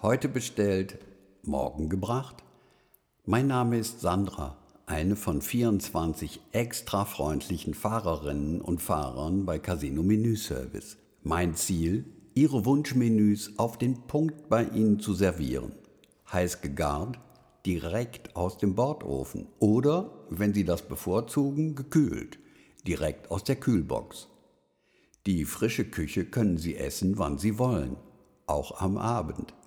Heute bestellt, morgen gebracht. Mein Name ist Sandra, eine von 24 extra freundlichen Fahrerinnen und Fahrern bei Casino Menü Service. Mein Ziel, Ihre Wunschmenüs auf den Punkt bei Ihnen zu servieren. Heiß gegart, direkt aus dem Bordofen oder, wenn Sie das bevorzugen, gekühlt, direkt aus der Kühlbox. Die frische Küche können Sie essen, wann Sie wollen, auch am Abend.